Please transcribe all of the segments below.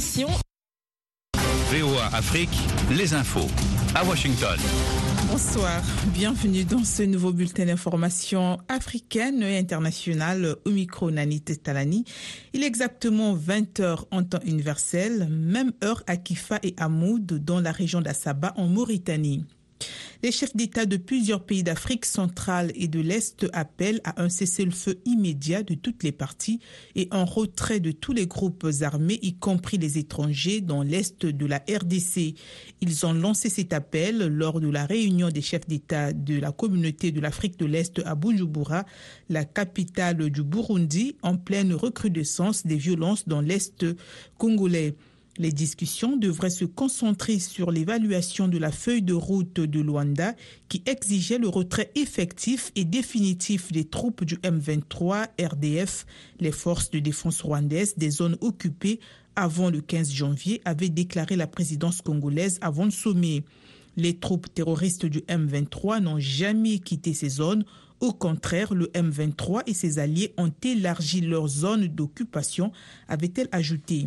émission. VOA Afrique, les infos à Washington. Bonsoir, bienvenue dans ce nouveau bulletin d'information africaine et internationale au micro Nanit Talani. Il est exactement 20h en temps universel, même heure à Kifa et Hamoud dans la région d'Assaba en Mauritanie. Les chefs d'État de plusieurs pays d'Afrique centrale et de l'Est appellent à un cessez-le-feu immédiat de toutes les parties et un retrait de tous les groupes armés, y compris les étrangers, dans l'Est de la RDC. Ils ont lancé cet appel lors de la réunion des chefs d'État de la communauté de l'Afrique de l'Est à Bujumbura, la capitale du Burundi, en pleine recrudescence des violences dans l'Est congolais. Les discussions devraient se concentrer sur l'évaluation de la feuille de route de Luanda qui exigeait le retrait effectif et définitif des troupes du M23 RDF, les forces de défense rwandaises des zones occupées avant le 15 janvier, avait déclaré la présidence congolaise avant le sommet. Les troupes terroristes du M23 n'ont jamais quitté ces zones. Au contraire, le M23 et ses alliés ont élargi leur zone d'occupation, avait-elle ajouté.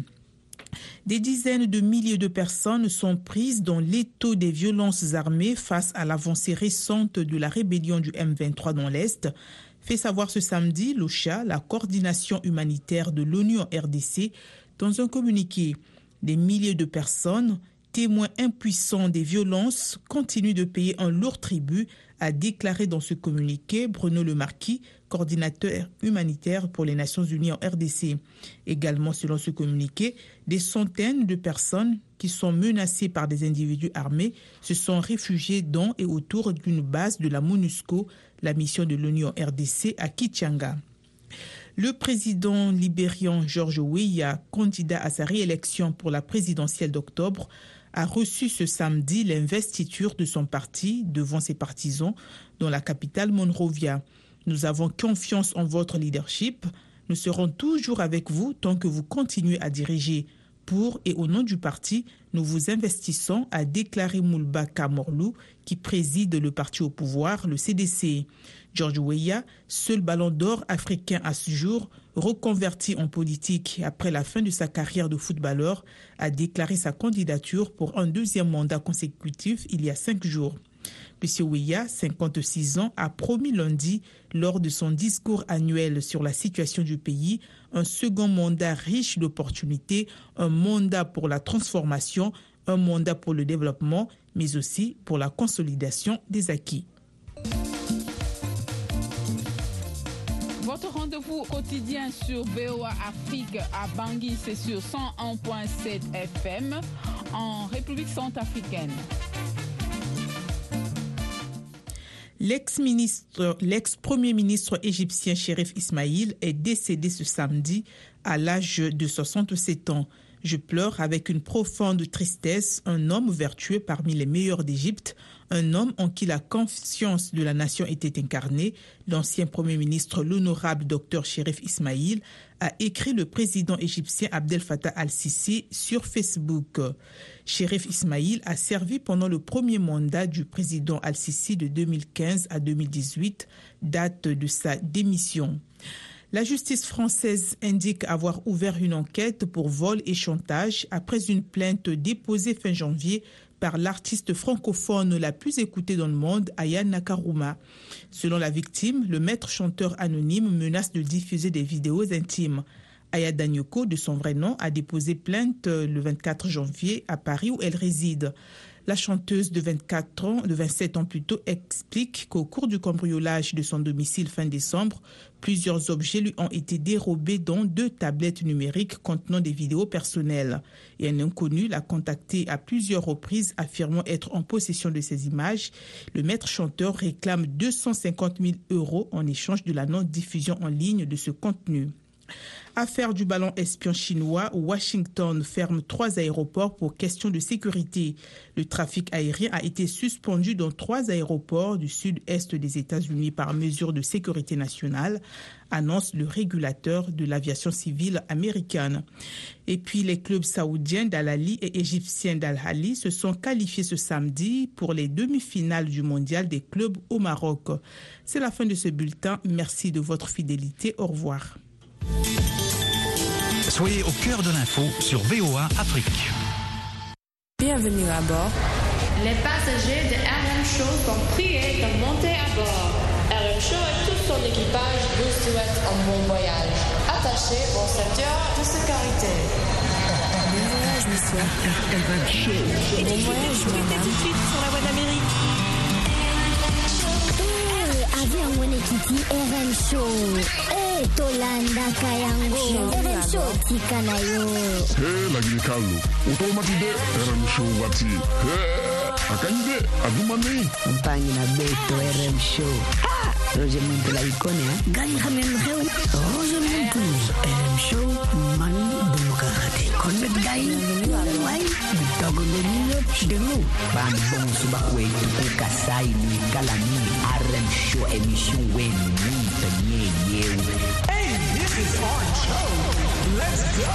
Des dizaines de milliers de personnes sont prises dans l'étau des violences armées face à l'avancée récente de la rébellion du M23 dans l'Est, fait savoir ce samedi l'OCHA, la coordination humanitaire de l'ONU en RDC, dans un communiqué. Des milliers de personnes, témoins impuissants des violences, continuent de payer un lourd tribut, a déclaré dans ce communiqué Bruno Le Marquis, coordinateur humanitaire pour les Nations Unies en RDC. Également, selon ce communiqué, des centaines de personnes qui sont menacées par des individus armés se sont réfugiées dans et autour d'une base de la MONUSCO, la mission de l'ONU en RDC à Kichanga. Le président libérien George Weah, candidat à sa réélection pour la présidentielle d'octobre, a reçu ce samedi l'investiture de son parti devant ses partisans dans la capitale Monrovia. Nous avons confiance en votre leadership. Nous serons toujours avec vous tant que vous continuez à diriger. Pour et au nom du parti, nous vous investissons, a déclaré Moulbaka Morlou, qui préside le parti au pouvoir, le CDC. George Weah, seul ballon d'or africain à ce jour, reconverti en politique après la fin de sa carrière de footballeur, a déclaré sa candidature pour un deuxième mandat consécutif il y a 5 jours. M. Weah, 56 ans, a promis lundi, lors de son discours annuel sur la situation du pays, un second mandat riche d'opportunités, un mandat pour la transformation, un mandat pour le développement, mais aussi pour la consolidation des acquis. Votre rendez-vous quotidien sur VOA Afrique à Bangui, c'est sur 101.7 FM en République centrafricaine. L'ex-premier ministre égyptien Chérif Ismaïl est décédé ce samedi à l'âge de 67 ans. Je pleure avec une profonde tristesse un homme vertueux parmi les meilleurs d'Égypte, un homme en qui la conscience de la nation était incarnée. L'ancien premier ministre, l'honorable Dr Chérif Ismaïl, a écrit le président égyptien Abdel Fattah al-Sisi sur Facebook. Chérif Ismaïl a servi pendant le premier mandat du président al-Sisi de 2015 à 2018, date de sa démission. La justice française indique avoir ouvert une enquête pour vol et chantage après une plainte déposée fin janvier par l'artiste francophone la plus écoutée dans le monde, Aya Nakaruma. Selon la victime, le maître chanteur anonyme menace de diffuser des vidéos intimes. Aya Danyoko, de son vrai nom, a déposé plainte le 24 janvier à Paris où elle réside. La chanteuse de 27 ans plutôt, explique qu'au cours du cambriolage de son domicile fin décembre, plusieurs objets lui ont été dérobés, dont 2 tablettes numériques contenant des vidéos personnelles. Et un inconnu l'a contacté à plusieurs reprises, affirmant être en possession de ces images. Le maître chanteur réclame 250 000 € en échange de la non-diffusion en ligne de ce contenu. Affaire du ballon espion chinois, Washington ferme 3 aéroports pour question de sécurité. Le trafic aérien a été suspendu dans 3 aéroports du sud-est des États-Unis par mesure de sécurité nationale, annonce le régulateur de l'aviation civile américaine. Et puis les clubs saoudiens d'Al Ahly et égyptiens d'Al Ahly se sont qualifiés ce samedi pour les demi-finales du mondial des clubs au Maroc. C'est la fin de ce bulletin. Merci de votre fidélité. Au revoir. Soyez au cœur de l'info sur VOA Afrique. Bienvenue à bord. Les passagers de RM Show sont priés de monter à bord. RM Show et tout son équipage vous souhaitent un bon voyage. Attachez vos ceintures de sécurité. Bon voyage, monsieur. RM Show. Bon voyage, madame. Tout de suite sur la voie d'Amérique. Avion Wenekiti RM Show. Tolanda Kayango. RM Show Tikanayo. Lagi Carlo. Automatide RM Show wati. Akande adumani. Mpani na beto RM Show. Roger Muntu la ikone Gani khamem kheu. Roger Muntu RM Show mani demokrati. Konbet dai. Wai. Bitogo denilo chidelu. Ban bon subakwe tuku kasai ni kalani. RM Show emission wen ni tanye yew. Hey, this is our show. Let's go.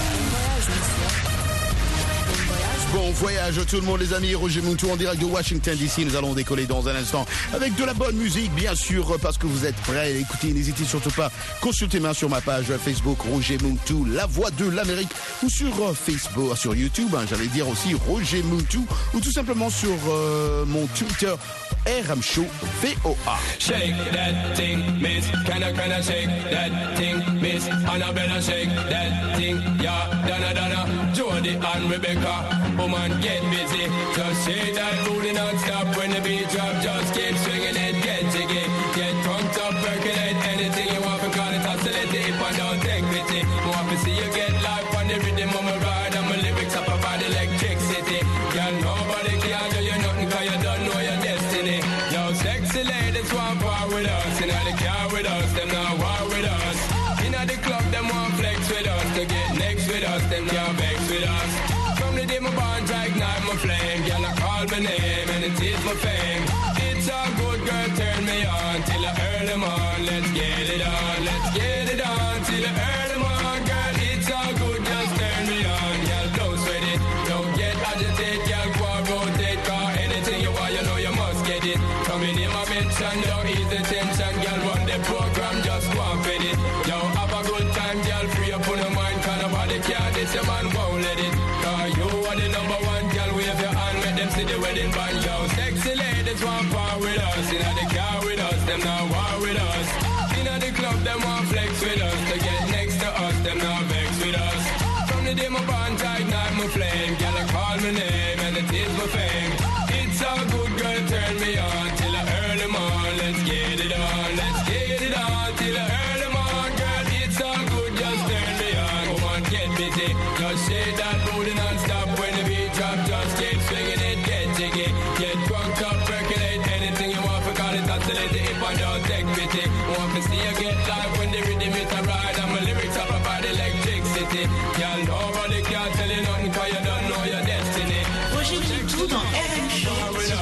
Bon voyage tout le monde les amis, Roger Muntu en direct de Washington DC. Nous allons décoller dans un instant avec de la bonne musique bien sûr parce que vous êtes prêts. Écoutez, n'hésitez surtout pas, consultez-moi sur ma page Facebook Roger Muntu, la voix de l'Amérique, ou sur Facebook, sur YouTube, j'allais dire aussi Roger Muntu, ou tout simplement sur mon Twitter RM Show VOA. Shake that thing, miss. Can I shake that thing, miss? Annabella shake that thing, yeah. Donna, Jody and Rebecca. Woman, get busy. Just shake that booty non-stop. When the beat drop, just keep swinging it. Get jiggy, get drunk up, percolate. Anything you want, because it's oscillating. If I don't take pity, want to see you get life on the rhythm of my ride. And my lyrics up about electricity. Girl, nobody can do you nothing, cause you don't know your destiny. Yo, sexy ladies want war with us. You know they care with us, them not war with us. You know the club, them want flex with us. To get next with us, them can't vex with us. From the day my bond, I ignite my flame. Girl, I call my name and it is my fame. It's a good girl, turn me on till I earn them on. Let's get it on, let's get it on till I earn them on. Girl, it's all good, just turn me on. Girl, don't sweat it, don't get agitated. Girl, go and rotate, cause anything you want, you know you must get it. Coming in my mention, don't ease the tension. Girl, run the program, just go and fit it. Yo, have a good time, girl, free up on your mind. Cause nobody care, this your man won't let it. You are the number one, girl, wave your hand, make them see the wedding band, yo. Sexy ladies want part with us, you know they car with us, them not war with us. You know the club, them want flex with us, to get next to us, them not vex with us. From the day my bond, I ignite my flame, girl, I call my name, and it is my fame. It's all good, girl, turn me on, till I earn them on, let's get it on, let's get it on, till I earn them on, girl, it's all good, just turn me on. Come on, get busy, just shake that booty non-stop. When the beat drop, just keep swinging it, get jiggy, get drunk up, percolate. Anything you want, because it's oscillating. If I don't take pity, want to see you get live when the rhythm is a ride. And my lyrics up about electricity. Y'all nobody can tell you nothing, cause you don't know your destiny. Roger Muntu dans RM Show.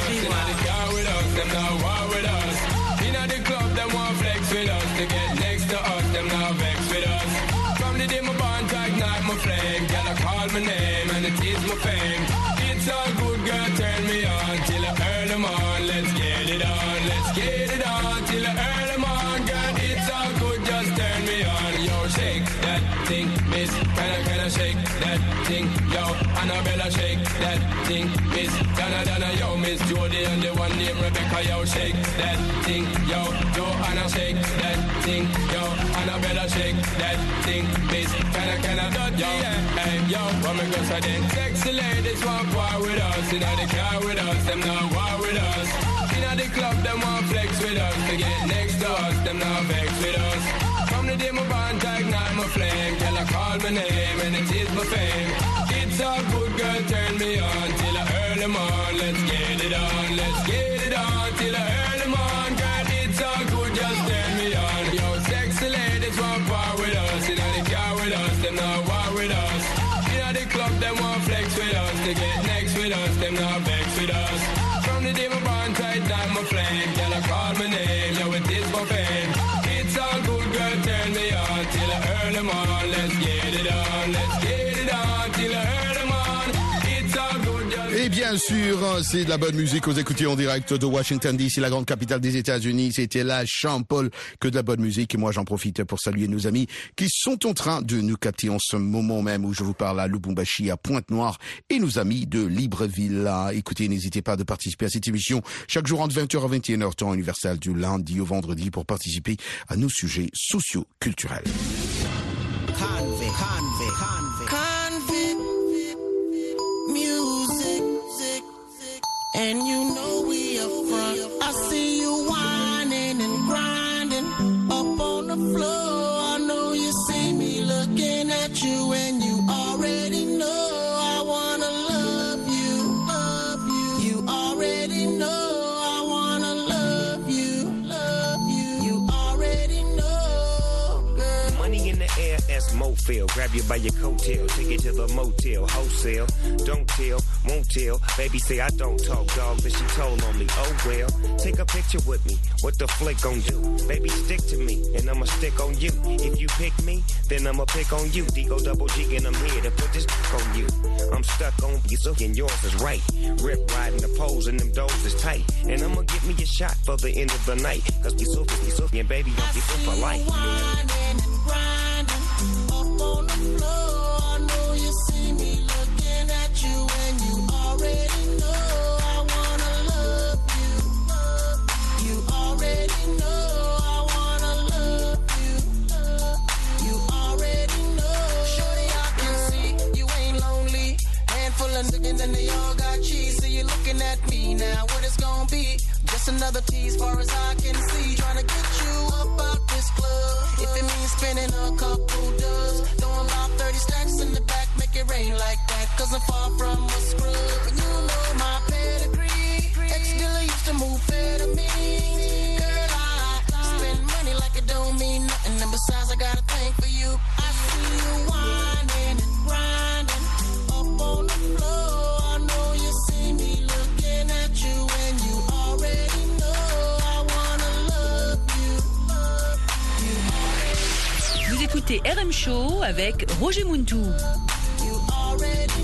Them now war with us. In the club, them want flex with us. To get next to us, them now vex with us. From the day my bond, I ignite my flame. Girl, I call my name and it is my fame. It's all good, girl, turn me on till I earn them on. Let's get it on, let's get it on till I earn them on. Girl, it's all good, just turn me on. Yo, shake that thing, miss. Can I shake that thing? Yo, Annabella, shake that thing, miss. Donna, yo, Miss Jody and the one named Rebecca, yo, shake that thing, yo, Joanna, shake that thing, yo, Annabella, shake that thing, miss. Can I, yo, hey, yo, what me go say then? Sexy ladies want war with us, you know they car with us, them not war with us. You know the club, them want flex with us, to get next to us, them not vex with us. From the day my bond, I ignite my flame, girl, I call my name and it is my fame. It's all good, girl, turn me on till I earn them on. Let's get it on, let's get it on till I earn them on. Girl, it's all good, just turn me on. Yo, sexy ladies want part with us, you know they car with us, them not war with us. You know the club, them want flex with us, to get next with us, them not vex with us. From the day my bond tight down my flame, girl, I call my name, yo, it is my fame. It's all good, girl, turn me on till I earn them on. Let's get it on, let's get it on till I earn them on. It's all good, just Et bien sûr, c'est de la bonne musique. Vous écoutez en direct de Washington DC, la grande capitale des États-Unis. C'était la Jean-Paul, que de la bonne musique. Et moi, j'en profite pour saluer nos amis qui sont en train de nous capter en ce moment même où je vous parle à Lubumbashi, à Pointe-Noire, et nos amis de Libreville. Écoutez, n'hésitez pas de participer à cette émission chaque jour entre 20h à 21h, temps universel, du lundi au vendredi, pour participer à nos sujets socio-culturels. And you know we up front. I see you whining and grinding up on the floor. I know you see me looking at you, and you already know I wanna love you, love you. You already know I wanna love you, love you. You already know, girl. Money in the air, as Mo feel. Grab you by your coattail, take it to the motel, wholesale. Don't tell, won't tell. Baby say I don't talk, dog, but she told on me. Oh well, take a picture with me. What the flick gon' do? Baby, stick to me, and I'ma stick on you. If you pick me, then I'ma pick on you. D-O double G, and I'm here to put this on you. I'm stuck on you, and yours is right. Rip riding the poles, and them doors is tight. And I'ma get me a shot for the end of the night. Cause you so, and baby, don't be so polite. Whining and grinding up on the floor. I know you see me looking at you, and you already know I wanna love you. You already know I wanna love you. You already know. Shorty, I can see you ain't lonely. Handful of niggas and they all got cheese. So you looking at me now, what it's gonna be? Just another tease, far as I can see. Trying to get you up out this club. If it means spending a couple dubs, throwing about 30 stacks in the back, make it rain like that. Cause I'm far from a scrub. And you know my pedigree. Ex-dealer used to move fair to me. Girl, I spend money like it don't mean nothing. And besides, I got a thing for you. I see you whining and grinding up on the floor. I know you see me looking at you, and you already know I wanna love you. You already. Vous écoutez RM Show avec Roger Muntu. You already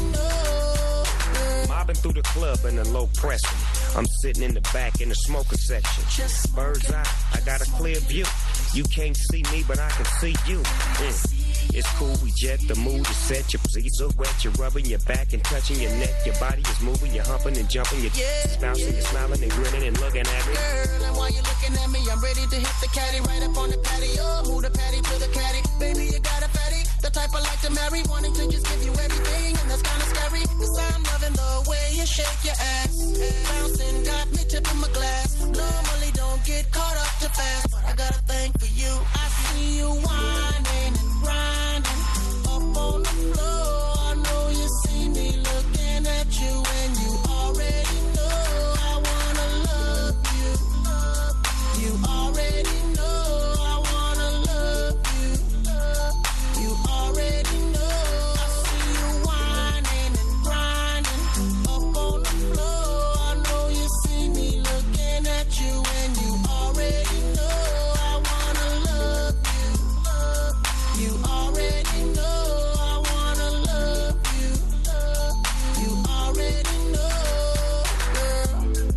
know. Mobbing through the club in a low pressure. I'm sitting in the back in the smoker section. Bird's eye, I got a clear view. You can't see me, but I can see you. It's cool, we jet, the mood is set. Your position so wet, you're rubbing your back and touching your neck. Your body is moving, you're humping and jumping. You're bouncing, you're smiling and grinning and looking at me. Girl, and while you're looking at me, I'm ready to hit the caddy right up on the patio. Move the patty to the caddy. Baby, you got a fatty, the type I like to marry. Wanting to just give you everything, and that's kinda scary. Cause I'm loving the way you shake your ass. Bouncing got me tipping my glass. Normally don't get caught up too fast, but I got a thing for you. I see you whining and grinding up on the floor. I know you see me looking at you, and you already know I wanna love you. You already know I wanna love you. You already know. I see you whining and grinding up on the floor. I know you see me looking at you, and you already know I wanna love you. You already know I wanna love you. You already know, girl.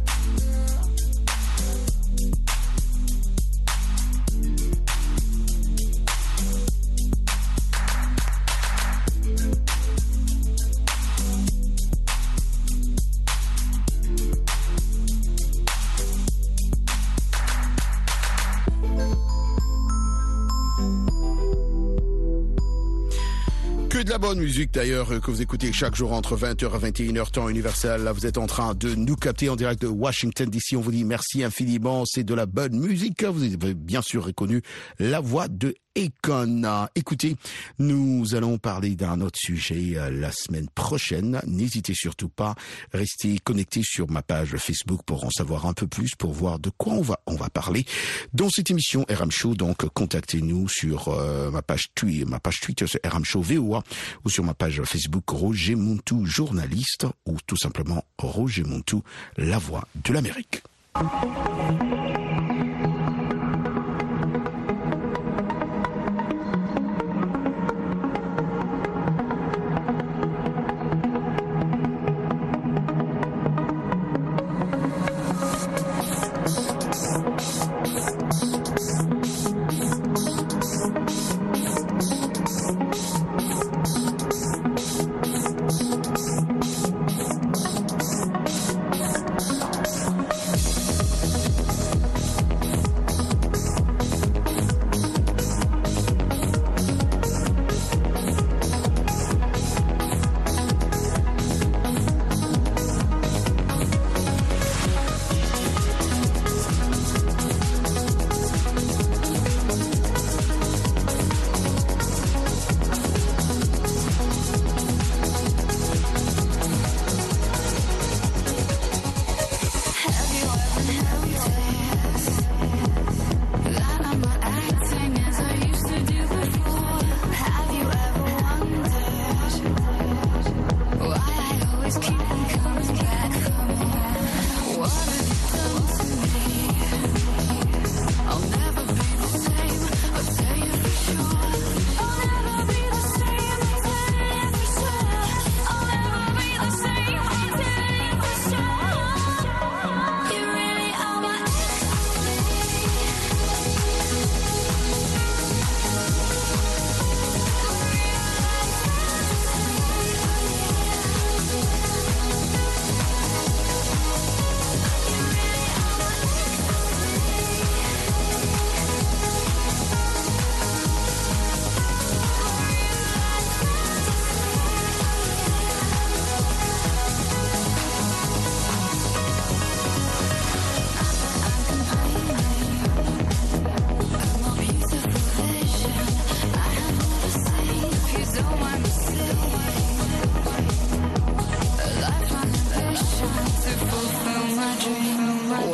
Que de la bonne musique d'ailleurs que vous écoutez chaque jour entre 20h à 21h temps universel. Là, vous êtes en train de nous capter en direct de Washington DC. On vous dit merci infiniment. C'est de la bonne musique. Vous avez bien sûr reconnu la voix de Akon. Écoutez, nous allons parler d'un autre sujet la semaine prochaine. N'hésitez surtout pas, restez connectés sur ma page Facebook pour en savoir un peu plus, pour voir de quoi on va parler dans cette émission RM Show. Donc, contactez-nous sur ma page Twitter, c'est RM Show VOA, ou sur ma page Facebook Roger Muntu, journaliste, ou tout simplement Roger Muntu, la voix de l'Amérique.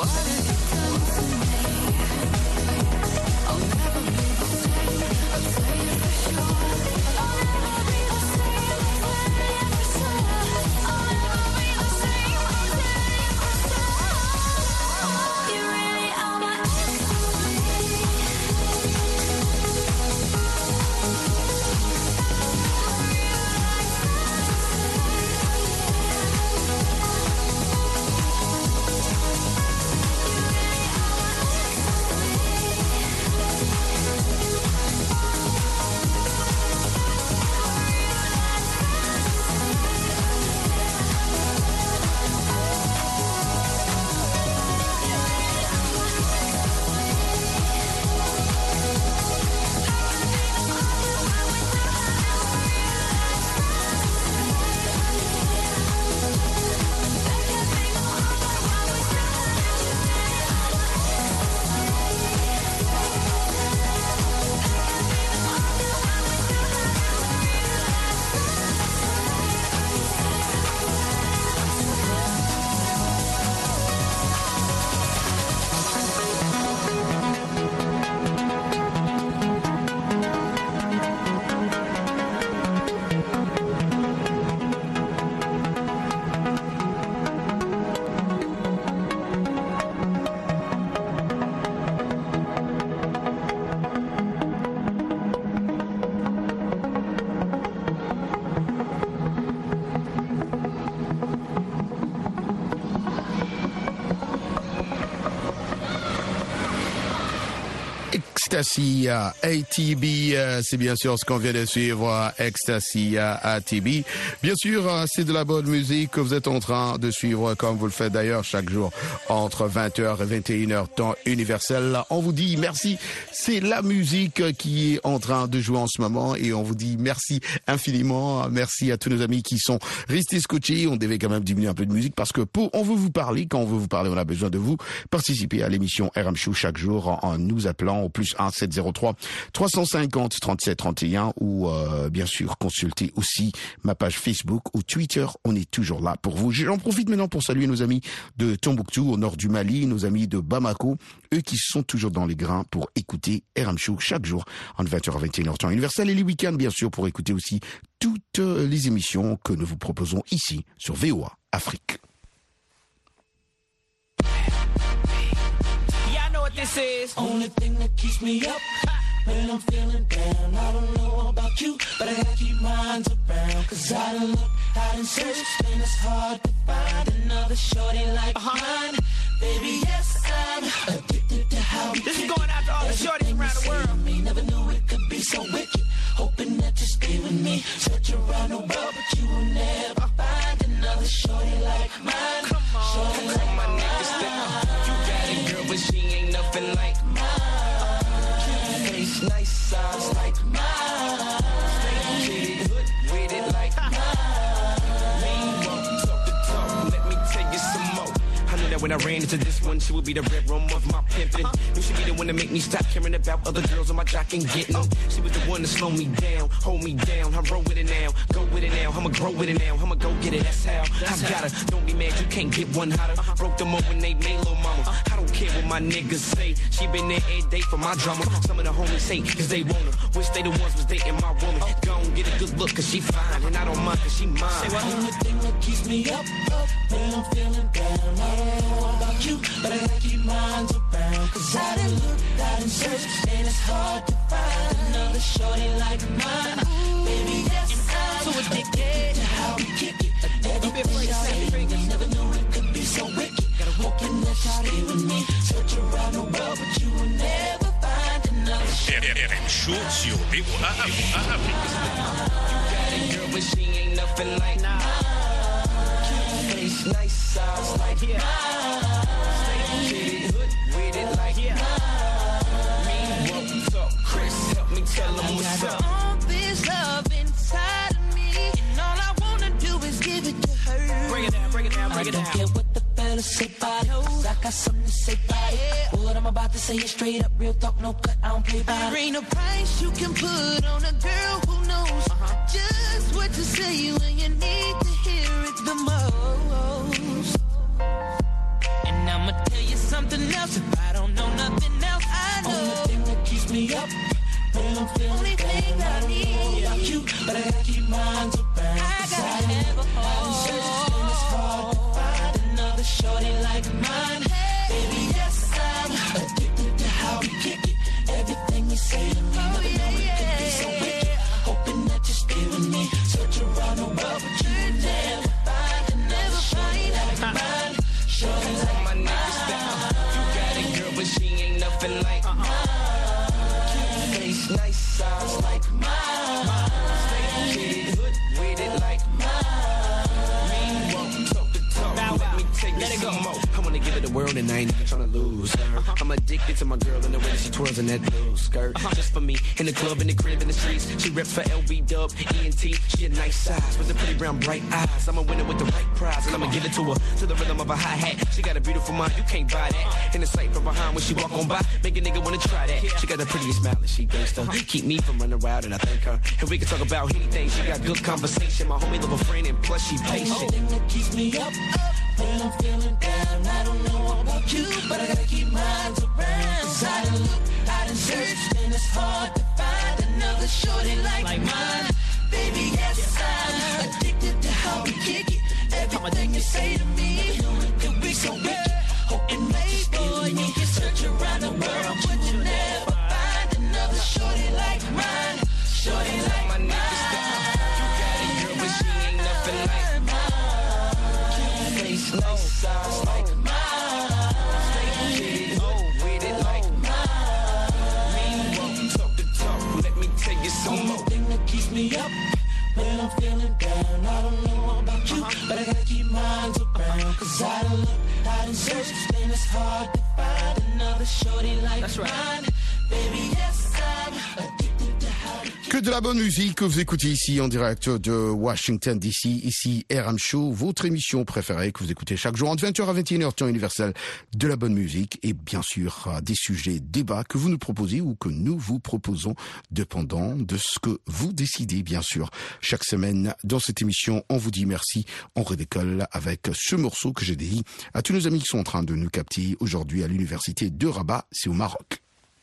Ecstasy ATB, c'est bien sûr ce qu'on vient de suivre, Ecstasy ATB. Bien sûr, c'est de la bonne musique que vous êtes en train de suivre, comme vous le faites d'ailleurs chaque jour entre 20h et 21h, temps universel. On vous dit merci, c'est la musique qui est en train de jouer en ce moment et on vous dit merci infiniment. Merci à tous nos amis qui sont restés scotchés. On devait quand même diminuer un peu de musique parce que on veut vous parler. Quand on veut vous parler, on a besoin de vous. Participez à l'émission RM Show chaque jour en nous appelant au plus 1 703 350 37 31 ou bien sûr consultez aussi ma page Facebook ou Twitter. On est toujours là pour vous. J'en profite maintenant pour saluer nos amis de Tombouctou au nord du Mali, nos amis de Bamako, eux qui sont toujours dans les grains pour écouter RM Show chaque jour en 20h à 21h temps universel et les week-ends bien sûr pour écouter aussi toutes les émissions que nous vous proposons ici sur VOA Afrique. This is only thing that keeps me up when I'm feeling down. I don't know about you, but I gotta keep minds around. Cause I done look, I done searched, and it's hard to find another shorty like mine. Baby, yes, I'm addicted to how we This is going out to all the shorties around the world. Me never knew it could be so wicked. Hoping that you stay with me. Search around the world, but you will never find another shorty like mine. Come on, shorty like my niggas down. You got it, girl, but she ain't nothing like mine. Face nice, size like mine. Straight with it, hood with it like mine. We won't talk the talk, let me tell you some more. I knew that when I ran into this one, she would be the red room of my pimpin'. You should be the one to make me stop caring about other girls on my jock and getting them. She was the one to slow me down, hold me down. I roll with it now, go with it now. I'ma grow with it now, I'ma go get it, that's how. I got her, don't be mad, you can't get one hotter. Broke them up when they made lil' mama. I don't care what my niggas say. She been there every day for my drama. Some of the homies say, cause they want her. Wish they the ones was dating my woman. Go and get a good look, cause she fine. And I don't mind, cause she mine. Say what? Only thing that keeps me up when I'm feeling down. I don't know about you, but I gotta keep minds around. Cause I done look, I done search, and it's hard to find another shorty like mine. Baby, yes, I'm so addicted to how we kick it. Everything I say, I never knew it could be so wicked. Hoping that you stay with me. Search around the world, but you will never find another shorty. RM Show sur VOA Afrique. You got it, girl, but she ain't nothing like mine. Face nice, size like mine. Straight with it, hood with it like mine. Me won't talk, Chris, help me tell them what's up. All this love inside of me, and all I wanna do is give it to her. Bring it down, bring it down, bring it down. I don't care what the fellas say about it, cause I got something to say about it. What I'm about to say is straight up, real talk, no cut, I don't play about it. There ain't no price you can put on a girl who knows just what to say when you need to hear it the most. And I'ma tell you something world and I ain't even tryna lose her. I'm addicted to my girl and the way that she twirls in that blue skirt. Just for me, in the club, in the crib, in the streets. She reps for LB Dub, ENT. She a nice size with the pretty brown bright eyes. I'm a winner with the right prize and I'ma give it to her to the rhythm of a hi-hat. She got a beautiful mind, you can't buy that. In the sight from behind when she walk on by, make a nigga wanna try that. She got the prettiest smile and she gangsta. Keep me from running wild and I thank her. And we can talk about anything. She got good conversation. My homie love a friend and plus she patient. Thing that keeps me up when I'm feeling down. I don't know about you, but I gotta keep mine around. So I done look, I done searched, and it's hard to find another shorty like mine. Baby, yes, I'm addicted to how we kick it. Everything you say to me could be so wicked. And maybe you can search around the world, but you never find another shorty like mine. Shorty like mine. You got a girl, but she ain't nothing like mine. Face like size like mine. Get it low with it like mine. Meanwhile, talk the talk, let me tell you some more. Thing that keeps me up when I'm feeling down. I don't know about you, but I gotta keep mine around. Cause I done look, I done searched, and it's hard to find another shorty like mine. Baby, yes, I'm addicted to how to Que de la bonne musique que vous écoutez ici en direct de Washington DC, ici RM Show, votre émission préférée que vous écoutez chaque jour entre 20h à 21h, temps universel, de la bonne musique et bien sûr des sujets, débats que vous nous proposez ou que nous vous proposons dépendant de ce que vous décidez bien sûr. Chaque semaine dans cette émission, on vous dit merci, on redécolle avec ce morceau que j'ai dédié à tous nos amis qui sont en train de nous capter aujourd'hui à l'université de Rabat, c'est au Maroc.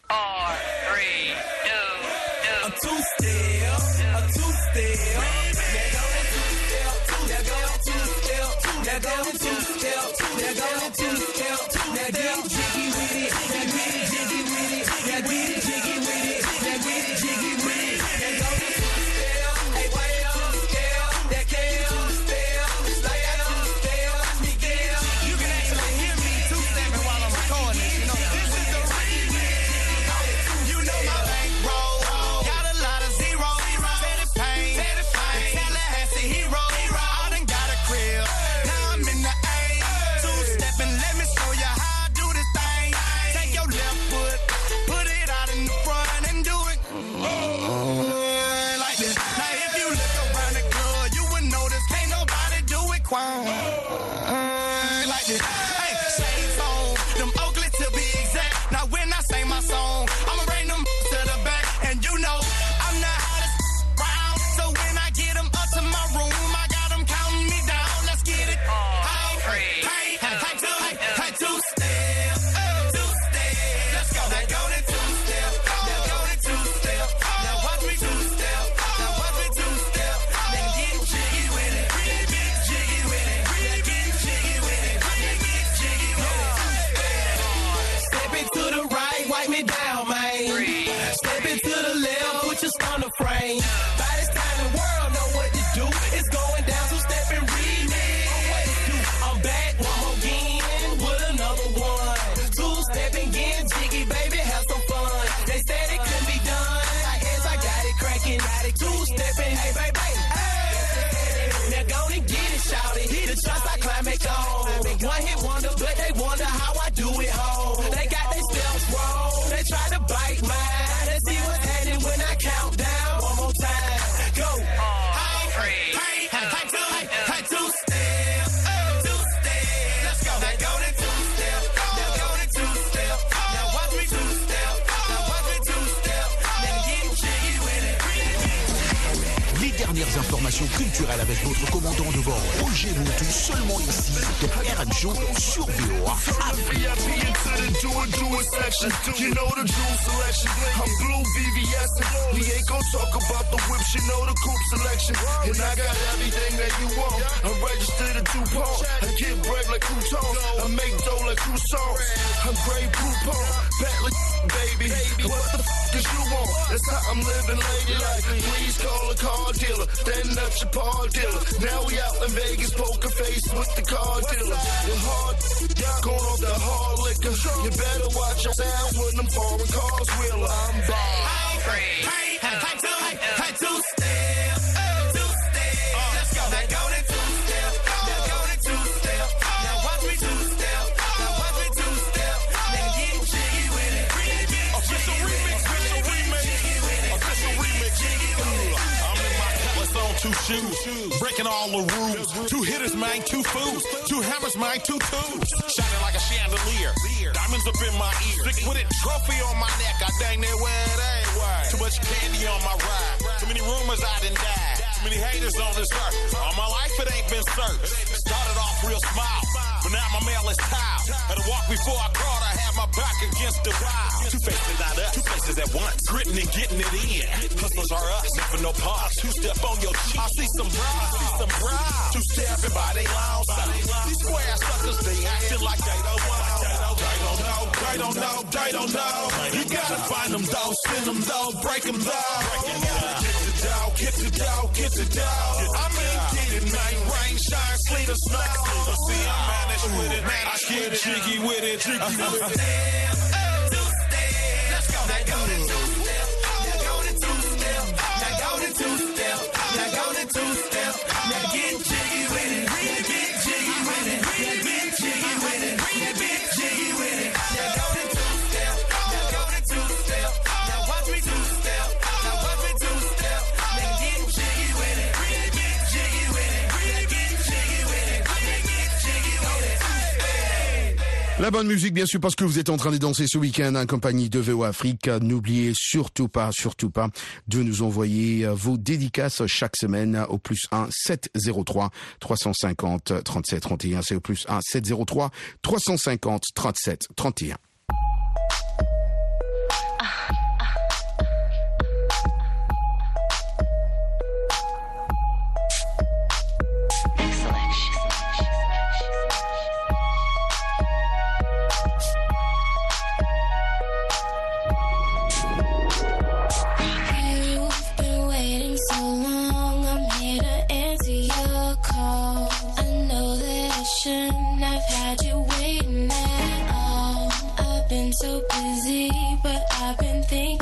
A two-step, a two-step. There go the two-step, there go the two-step, there go the two-step, there go the two-step. Now get jiggy with it, now get it jiggy with it, now get it jiggy with it, now get it jiggy with it. There go the two-step, hey, wait a two-step, that can't two-step, like a two-step, me get it. You can actually hear me two-stepping while I'm recording this, you know. This is the remix, you know my bankroll. Like this, hey, shades on, them Oakley to be exact. Now when I sing my song, I'ma bring them to the back, and you know I'm the hottest round. So when I get them up to my room, I got them counting me down. Let's get it. Hey, two-step, two-step. Let's go. Now go to two-step, now go to two-step. Now watch me two-step, now watch me two-step. Then get jiggy with it, get jiggy with it. Step into the right, wipe me down, man. Step into the left, put your stunner frame. By this time the world know what to do. It's going down, so step and read me. What to do? I'm back one more again with another one. Two-step and get jiggy, baby, have some fun. They said it couldn't be done. I guess I got it cracking. Two-stepping, hey, baby. Hey. Now go and get it, shout it. The trust I climax on. One hit wonder, but they wonder how I do it home. They got their steps wrong. They try to bite mine. Let's see what's happening when I count down. One more time. Go. Hey, two-step. Two-step. Let's go. Now go to two-step. Now go to two-step. Now watch me two-step. Now watch me two-step. Then get jiggy with it. Les dernières informations culturelles avec votre commandant de bord, Roger Montou, seulement ici, dans RM Show sur VOA Afrique. You know the true selection. I'm blue VVS. We ain't gon' talk about the whips, you know the coupe selection. And I got everything that you want. I'm registered at DuPont. I get bread like croutons. I make dough like croissants. I'm Grey Poupon. Bentley, baby. What the f is you want? That's how I'm living ladylike. Please call a car dealer. Then up your paw dealer. Now we out in Vegas, poker face with the car dealer. The hard, going off the hard liquor. You better watch your sound when them foreign cars wheel. I'm bad. Hey, two-step. Two-step. Let's go. Now go to two-step. Now go to two-step. Now watch me two-step. Now watch me shoes. Breaking all the rules. 2 hitters, man, 2 fools. 2 hammers, man, 2 tools. Shining like a chandelier. Diamonds up in my ear. Stick with it, trophy on my neck. I dang near where it ain't. Too much candy on my ride. Too many rumors I done died. Too many haters on this earth. All my life it ain't been searched. Started off real small, but now my mail is tiled. Had to walk before I crawled. I had my back against the wall. 2 faces, not us. 2 faces at once. Gritting and getting it in. Hustlers are us. Never no pause. 2-step on your cheek. I see some bras. 2-stepping by they long side. These square suckers, they acting like they don't want. They don't know. You gotta find them though, send them though, break them though. Get the dough. I mean, get it, night, rain, shine, sleet or snow. See, I manage with it, man. I get jiggy with it. Let's go. Now go to 2-step. Now go to 2-step. Now go to 2-step. Now go to 2-step. Now get jiggy with it. Get jiggy with it. Get jiggy with it. Get jiggy with it. Now go to 2-step. Now go to 2-step. Now watch me 2-step. Now watch me 2-step. Now get jiggy with it. Get jiggy with it. Get jiggy with it. Get jiggy with it. La bonne musique, bien sûr, parce que vous êtes en train de danser ce week-end en compagnie de VOA Afrique. N'oubliez surtout pas de nous envoyer vos dédicaces chaque semaine au +1 703 350 37 31. C'est au +1 703 350 37 31. So busy, but I've been thinking